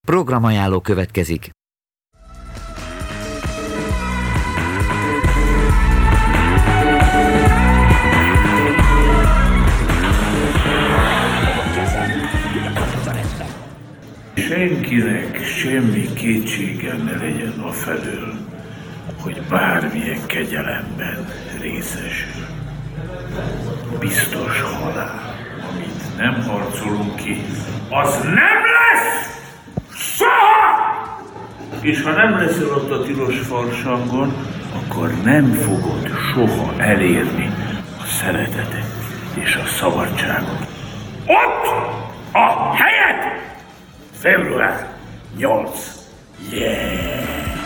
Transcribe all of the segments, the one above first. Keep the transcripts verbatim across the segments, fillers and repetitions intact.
Programajánló következik. Senkinek semmi kétsége ne legyen afelől, hogy bármilyen kegyelemben részesül. Biztos halál, amit nem harcolunk ki, az nem lesz soha! És ha nem leszel ott a tilos farsangon, akkor nem fogod soha elérni a szeretetet és a szabadságot. Ott a helyed! február nyolc. Yeah!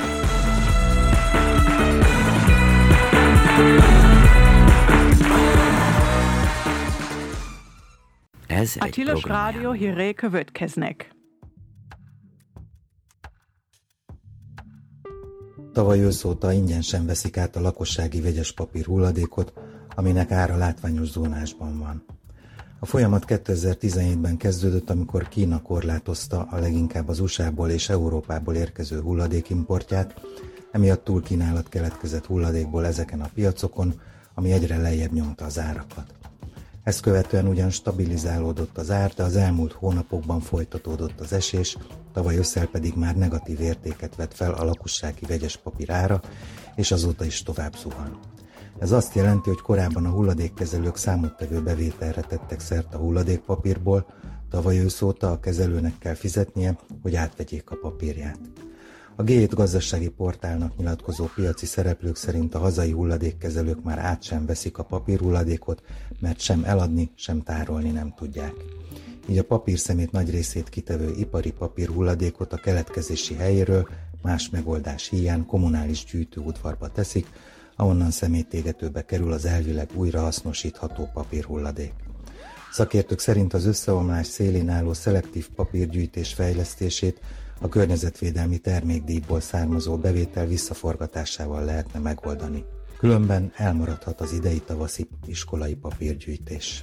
Ez a Tilos Rádió hírei következnek. Tavaly ősz óta ingyen sem veszik át a lakossági vegyes papír hulladékot, aminek ára látványos zónásban van. A folyamat kétezer-tizenhétben kezdődött, amikor Kína korlátozta a leginkább az u es á-ból és Európából érkező hulladékimportját, emiatt túlkínálat keletkezett hulladékból ezeken a piacokon, ami egyre lejjebb nyomta az árakat. Ezt követően ugyan stabilizálódott az ár, de az elmúlt hónapokban folytatódott az esés, tavaly ősszel pedig már negatív értéket vett fel a lakossági vegyes papír ára, és azóta is tovább zuhan. Ez azt jelenti, hogy korábban a hulladékkezelők számottevő bevételre tettek szert a hulladékpapírból, tavaly ősz óta a kezelőnek kell fizetnie, hogy átvegyék a papírját. A gé hét gazdasági portálnak nyilatkozó piaci szereplők szerint a hazai hulladékkezelők már át sem veszik a papírhulladékot, mert sem eladni, sem tárolni nem tudják. Így a papírszemét nagy részét kitevő ipari papírhulladékot a keletkezési helyéről más megoldás híján kommunális gyűjtőudvarba teszik, ahonnan szemétégetőbe kerül az elvileg újrahasznosítható papírhulladék. Szakértők szerint az összeomlás szélén álló szelektív papírgyűjtés fejlesztését a környezetvédelmi termékdíjból származó bevétel visszaforgatásával lehetne megoldani. Különben elmaradhat az idei tavaszi iskolai papírgyűjtés.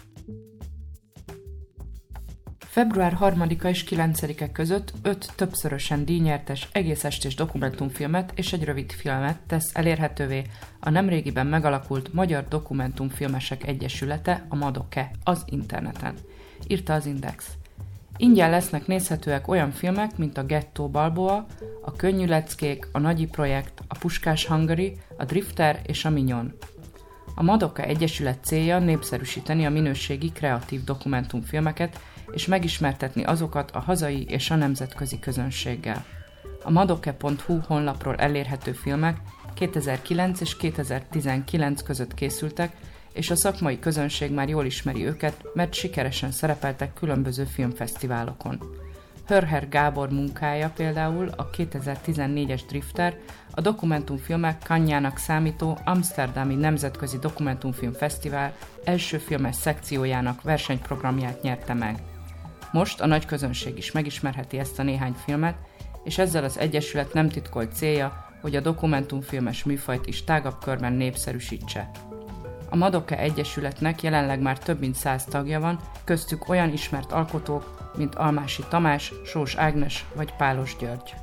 február harmadika és kilencedike között öt többszörösen díjnyertes egész estés dokumentumfilmet és egy rövid filmet tesz elérhetővé a nemrégiben megalakult Magyar Dokumentumfilmesek Egyesülete, a Madoke, az interneten, írta az Index. Ingyen lesznek nézhetőek olyan filmek, mint a Gettó Balboa, a Könnyű leckék, a Nagyi projekt, a Puskás Hungary, a Drifter és a Minyon. A Madoka Egyesület célja népszerűsíteni a minőségi kreatív dokumentumfilmeket és megismertetni azokat a hazai és a nemzetközi közönséggel. A madoke pont hu honlapról elérhető filmek kétezer-kilenc és kétezer-tizenkilenc között készültek, és a szakmai közönség már jól ismeri őket, mert sikeresen szerepeltek különböző filmfesztiválokon. Hörher Gábor munkája például a kétezer-tizennégyes Drifter a dokumentumfilmek Cannes-jának számító Amsterdami Nemzetközi Dokumentumfilm Fesztivál első filmes szekciójának versenyprogramját nyerte meg. Most a nagy közönség is megismerheti ezt a néhány filmet, és ezzel az egyesület nem titkolt célja, hogy a dokumentumfilmes műfajt is tágabb körben népszerűsítse. A Madoke Egyesületnek jelenleg már több mint száz tagja van, köztük olyan ismert alkotók, mint Almási Tamás, Sós Ágnes vagy Pálos György.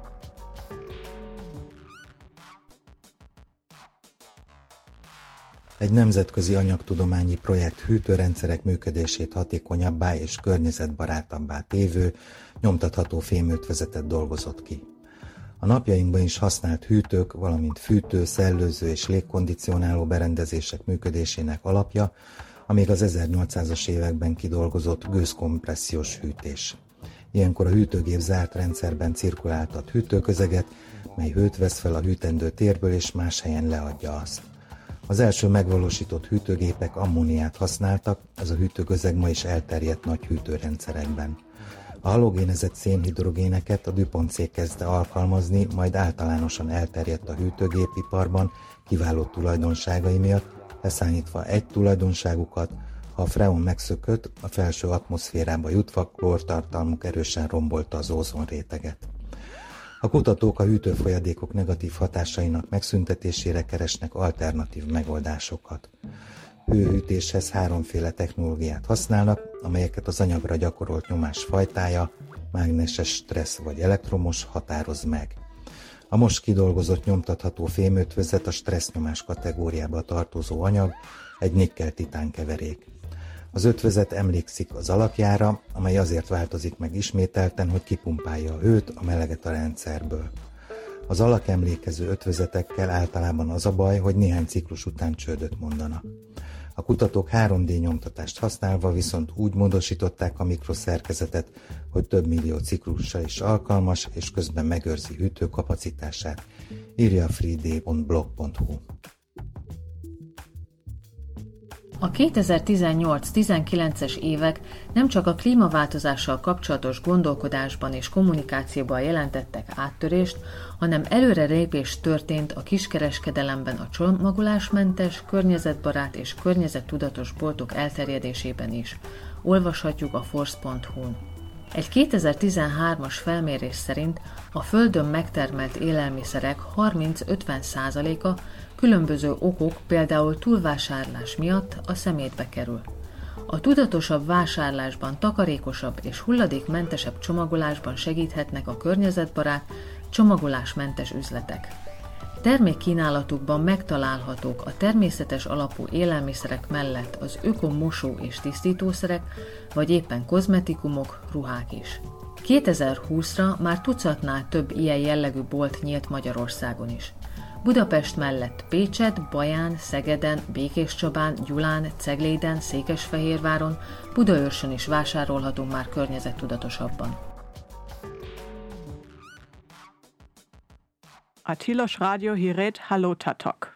Egy nemzetközi anyagtudományi projekt hűtőrendszerek működését hatékonyabbá és környezetbarátabbá tévő, nyomtatható fémötvezetet dolgozott ki. A napjainkban is használt hűtők, valamint fűtő, szellőző és légkondicionáló berendezések működésének alapja, amíg az ezernyolcszázas években kidolgozott gőzkompressziós hűtés. Ilyenkor a hűtőgép zárt rendszerben cirkuláltat hűtőközeget, mely hőt vesz fel a hűtendő térből és más helyen leadja azt. Az első megvalósított hűtőgépek ammóniát használtak, ez a hűtőközeg ma is elterjedt nagy hűtőrendszerekben. A halogénezett szénhidrogéneket a DuPont cég kezdte alkalmazni, majd általánosan elterjedt a hűtőgépiparban kiváló tulajdonságai miatt, leszámítva egy tulajdonságukat, ha a freon megszökött, a felső atmoszférába jutva klórtartalmuk erősen rombolta az ózonréteget. A kutatók a hűtőfolyadékok negatív hatásainak megszüntetésére keresnek alternatív megoldásokat. Hőhűtéshez háromféle technológiát használnak, amelyeket az anyagra gyakorolt nyomás fajtája, mágneses stressz vagy elektromos határoz meg. A most kidolgozott nyomtatható fémötvözet a stressznyomás kategóriába tartozó anyag, egy nikkel-titán keverék. Az ötvözet emlékszik az alakjára, amely azért változik meg ismételten, hogy kipumpálja a hőt, a meleget a rendszerből. Az alakemlékező ötvözetekkel általában az a baj, hogy néhány ciklus után csődöt mondanak. A kutatók három dé nyomtatást használva viszont úgy módosították a mikroszerkezetet, hogy több millió ciklusra is alkalmas, és közben megőrzi hűtőkapacitását, írja a freed pont blog pont hu. A kétezer-tizennyolc-tizenkilences évek nem csak a klímaváltozással kapcsolatos gondolkodásban és kommunikációban jelentettek áttörést, hanem előrelépés történt a kiskereskedelemben a csomagolásmentes, környezetbarát és környezettudatos boltok elterjedésében is. Olvashatjuk a force pont hu-n. Egy kétezer-tizenhármas felmérés szerint a Földön megtermelt élelmiszerek harminc-ötven százaléka különböző okok, például túlvásárlás miatt a szemétbe kerül. A tudatosabb vásárlásban, takarékosabb és hulladékmentesebb csomagolásban segíthetnek a környezetbarát, csomagolásmentes üzletek. Termékkínálatukban megtalálhatók a természetes alapú élelmiszerek mellett az ökomosó és tisztítószerek, vagy éppen kozmetikumok, ruhák is. kétezer-húszra már tucatnál több ilyen jellegű bolt nyílt Magyarországon is. Budapest mellett Pécset, Baján, Szegeden, Békéscsabán, Gyulán, Cegléden, Székesfehérváron, Budaörsön is vásárolhatunk már környezettudatosabban. A Tilos Rádió híret Halló Tatok.